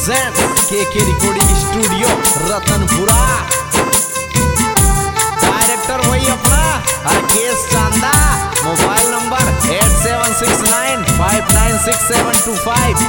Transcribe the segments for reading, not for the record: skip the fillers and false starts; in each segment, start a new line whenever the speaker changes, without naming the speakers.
presents KK Recording Studio Ratanpura. Director वही अपना Rakesh Chanda. Mobile number 8769596725।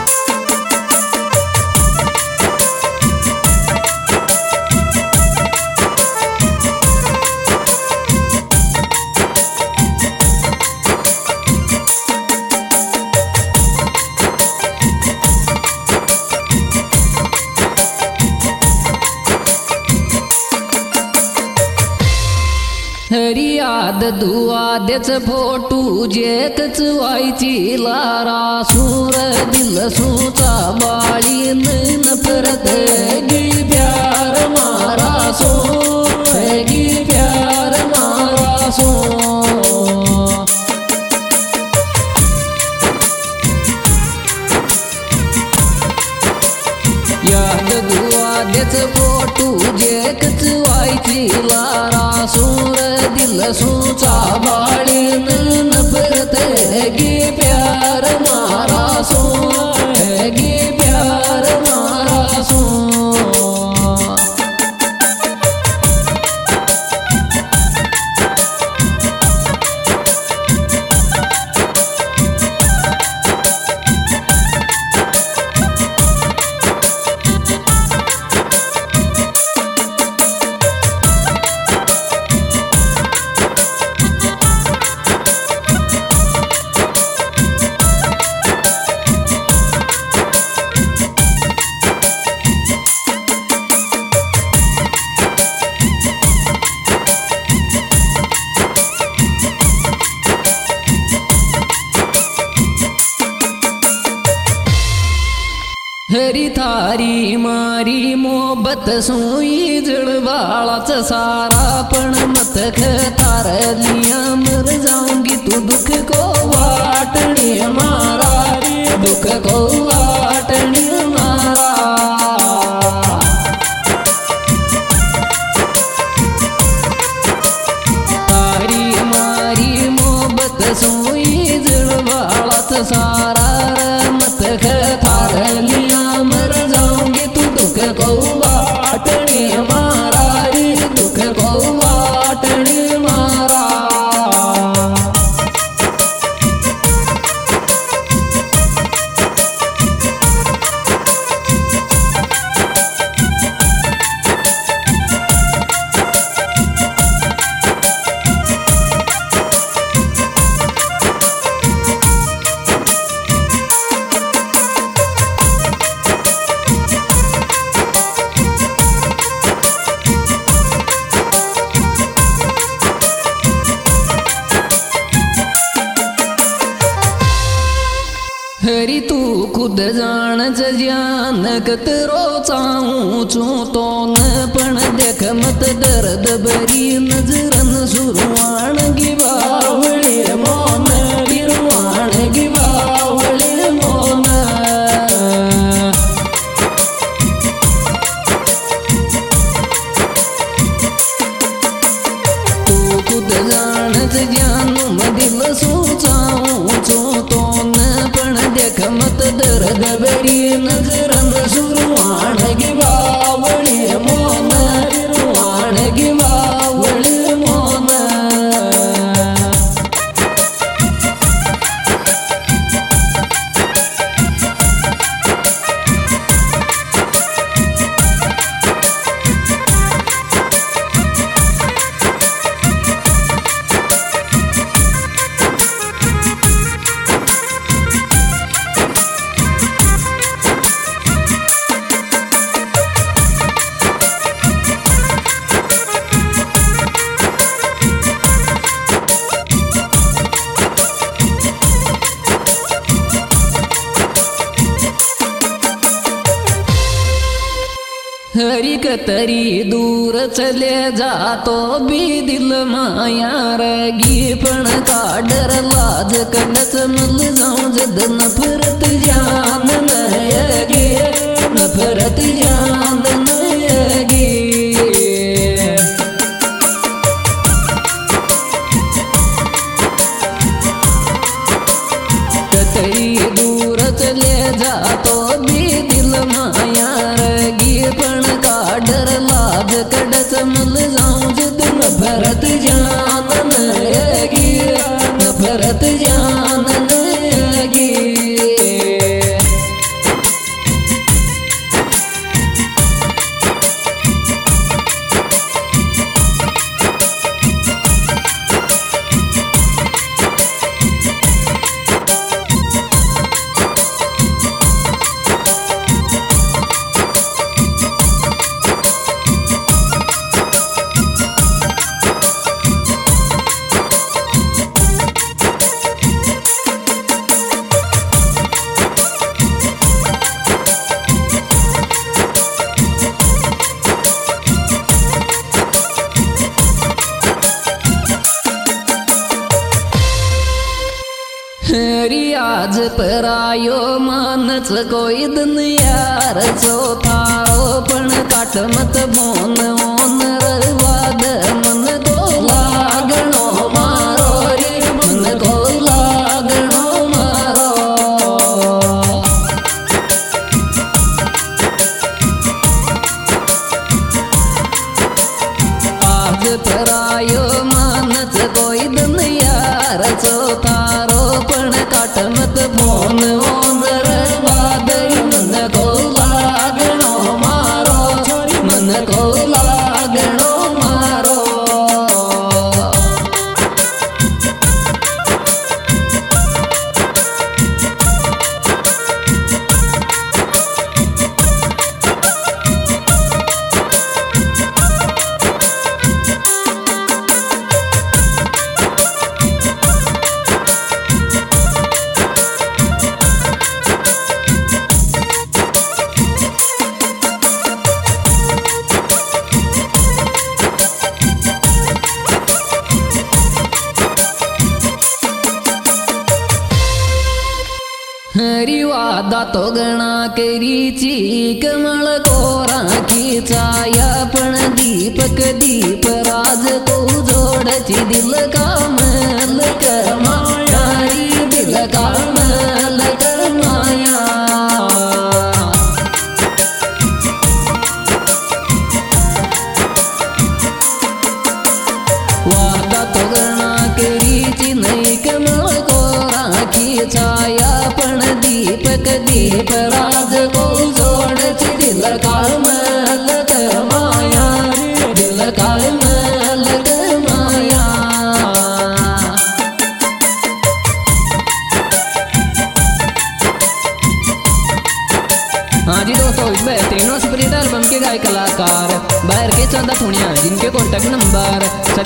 हरियाद दुआद्याच फोटू जेकच व्हायची लारा सूर दिल सूचा बाळीन नफरत गी प्यार मारा सो गी प्यार मारा सो याद दुआद्याच फोटू जेकच व्हायची लारा सूर दिल सूचा बाळीन नफरत गी प्यार मारा सो गी प्यार मारा सो। हरी थारी मारी मोहब्बत सोई जड़वालाच सारा पण मत थार लिया मर जाऊंगी तू दुख को वाटने मारा दुख को वाटने मारा। थारी मारी मोहब्बत सोई जड़वालाच सारा मत थार लिया मर जाऊंगी तू दुख को वाटने मारा दुख को वाटने मारा। हरी तू खुद जान ज्ञान कतरो चाहूं चू तो न पण देख मत दर्द भरी नजरन सुरवाण गी बावळे मोन गिरवाण गी बावळे मोन। तू खुद जान ज्ञान मदिल सोचाऊं चू तो न पण देख मत दर्द बरी नजरन सुरवाण गी बावळे मोन गिरवाण गी बावळे मोन। हरी कतरी दूर चले जातो भी दिल माया रगी पण का डर लाज कलच मल जाऊं जद नफरत जान नयगी नफरत जान नयगी। कतरी दूर चले जातो भी दिल माया परायो मानच कोई दिन यार सो थारो पण काट मत बोन ओन रवाद मन को लागणो मारो रे मन को लागणो मारो आज परायो मानच कोई दिन यार सो थारो पण काट मत बोन ओन रवाद मन को लागणो मारो मन को लागणो मारो हरी वादा तो गणा करी ची कमल कोरा की छाया पण दीपक दीप राज को जोड़ची दिल का मल कर माया री दिल का मल कर माया वादा तो गणा करी ची नहीं कमल कोरा की छाया दीपक दीप राज को जोड़ दिल का मल कर माया दिल का मल कर माया हाँ जी दोस्तों, इस बेहतरीन और सुपरहिट एल्बम के गायक कलाकार बाहर के चंदा थुनिया, जिनके कॉन्टैक्ट नंबर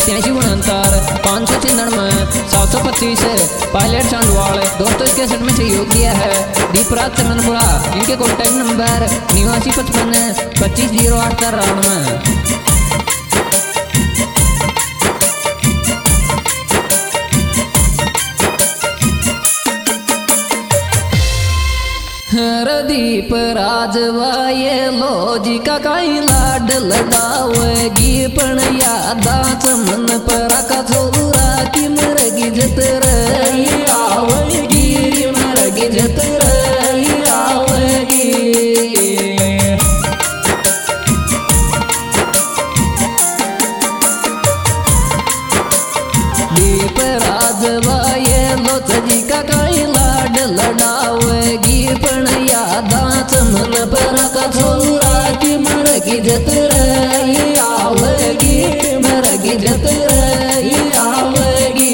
8769 पायलट चांदवाड़। दोस्तों इसके सेट में सहयोग दिया है दीपराज चंदनपुरा, इनके कॉन्टैक्ट नंबर 8955 250893। दीप राजवाये लोजिका काई लाड लगावेगी पण यादा चमन परा का छोरा की मरगी जत रही आवेगी मरगी जत रही आवेगी दीप राजवाये लोजिका काई लाड लड़ावेगी पण यादा चमन पर का छोरा की मरगी जत रही आवेगी मरगी जत रही आवेगी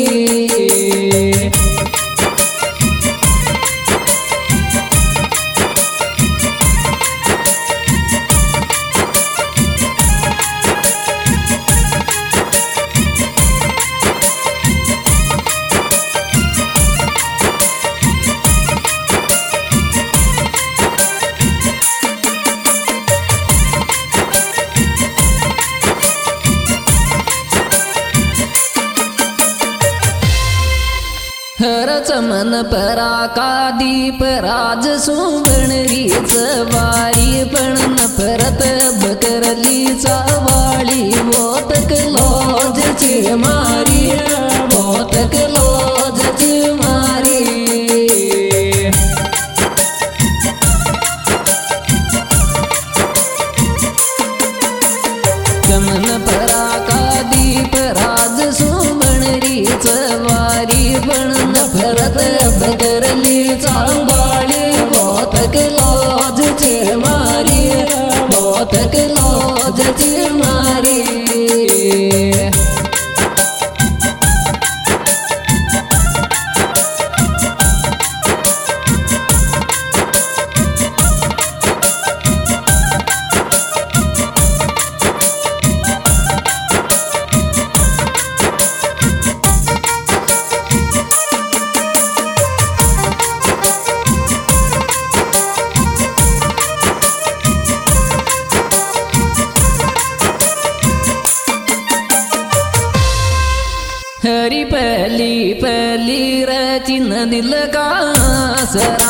हर चमन परा का दीप राज सुगण रीच वारी पण नफरत बकरली चावाळी मोतक लोज ची मारी मोतक लोज ची मारी चमन परा का दीप राज सुगण रीच वारी पण नफरत बकरली चांबाळी मोतक लोज ची मारी मोतक लोज ची मारी सरा